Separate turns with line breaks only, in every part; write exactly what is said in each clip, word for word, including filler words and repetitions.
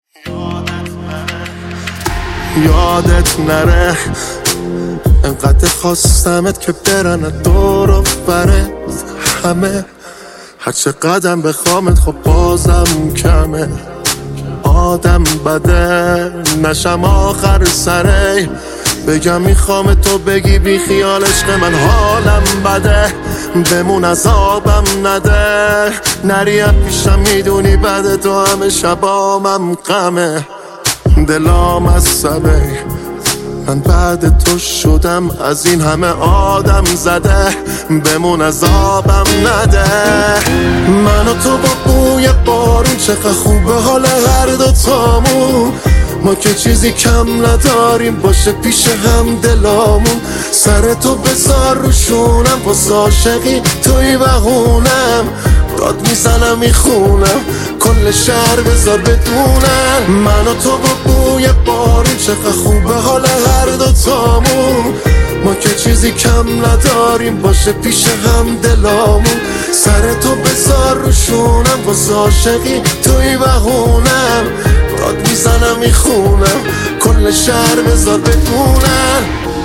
یادت نره انقدر خواستمت که برن دور و بره همه، هرچه قدم بخوامت خب بازم کمه. آدم بده نشم آخر سره، بگم میخوام تو بگی بی خیال عشق من حالم بده، بمون عذابم نده، نریم پیشم میدونی بده تو همه شبامم غمه. دلام از سبه من بعد تو شدم از این همه آدم زده، بمون عذابم نده. من و تو با بوی بارون چقدر خوبه حال هر دوتامون، ما که چیزی کم نداریم باشه پیش هم دلامون. سر تو بذار روشونم واسه عاشقی توی بهونم، داد میزنم میخونم کل شهر بذار بدونم. من و تو با بوی بارون چقدر خوبه حال هر دوتامون، ما که چیزی کم نداریم باشه پیش هم دلامون. سر تو بذار روشونم واسه عاشقی توی بهونم، داد میزنم میخونم کل شهر بذار بدونم.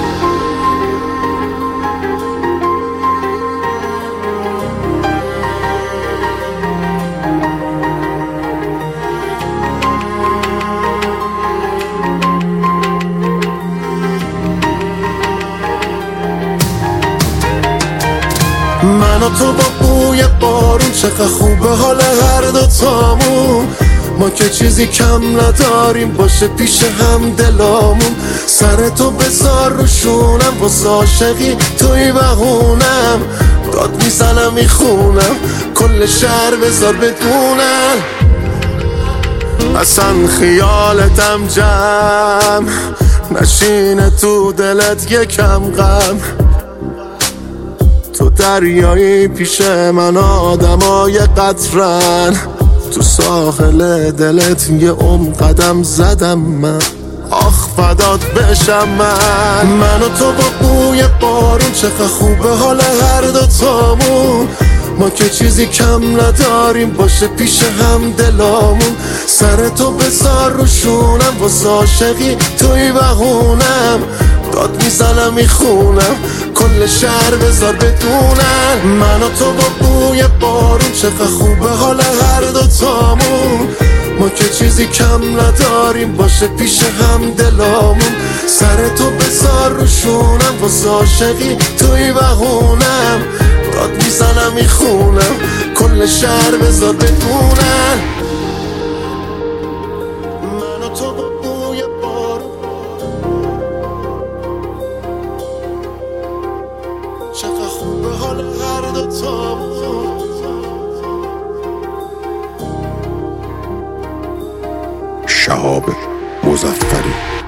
من و تو با بوی بارون چقدر خوبه حال هر دوتامون، ما که چیزی کم نداریم باشه پیش هم دلامون. سر تو بذار روشونم واسه عاشقی توی بهونم، داد میزنم میخونم کل شهر بذار بدونم. اصلا خیالتم جمع نشینه تو دلت یکم غم، تو دریایی پیش من آدمای قطرن، تو ساحل دلت یه عمر قدم زدم من، آخ فدات بشم من. من و تو با بوی بارون چقدر خوبه حال هر دوتامون، ما که چیزی کم نداریم باشه پیش هم دلامون. سر تو بذار روشونم واسه عاشقی توی بهونم، داد میزنم میخونم کل شهر بذار بدونم. من و تو با بوی بارون چقدر خوبه حال هر دوتامون، ما که چیزی کم نداریم باشه پیش هم دلامون. سر تو بذار روشونم واسه عاشقی توی بهونم، داد میزنم میخونم کل شهر بذار بدونم. من و تو با بوی بارون چقدر خوبه حال هر دوتامون.
شهاب مظفری.